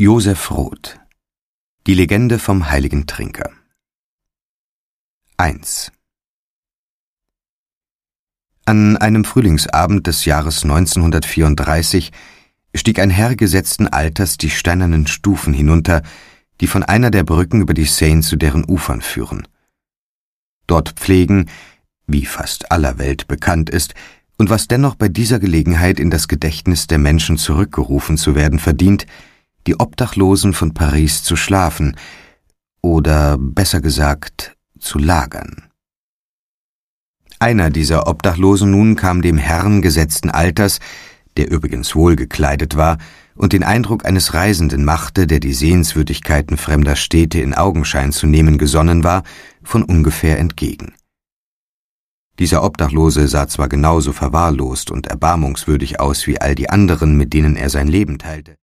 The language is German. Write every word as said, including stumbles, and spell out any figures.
Josef Roth. Die Legende vom heiligen Trinker. eins. An einem Frühlingsabend des Jahres neunzehnhundertvierunddreißig stieg ein Herr gesetzten Alters die steinernen Stufen hinunter, die von einer der Brücken über die Seine zu deren Ufern führen. Dort pflegen, wie fast aller Welt bekannt ist, und was dennoch bei dieser Gelegenheit in das Gedächtnis der Menschen zurückgerufen zu werden verdient, die Obdachlosen von Paris zu schlafen, oder besser gesagt, zu lagern. Einer dieser Obdachlosen nun kam dem Herrn gesetzten Alters, der übrigens wohlgekleidet war und den Eindruck eines Reisenden machte, der die Sehenswürdigkeiten fremder Städte in Augenschein zu nehmen gesonnen war, von ungefähr entgegen. Dieser Obdachlose sah zwar genauso verwahrlost und erbarmungswürdig aus wie all die anderen, mit denen er sein Leben teilte,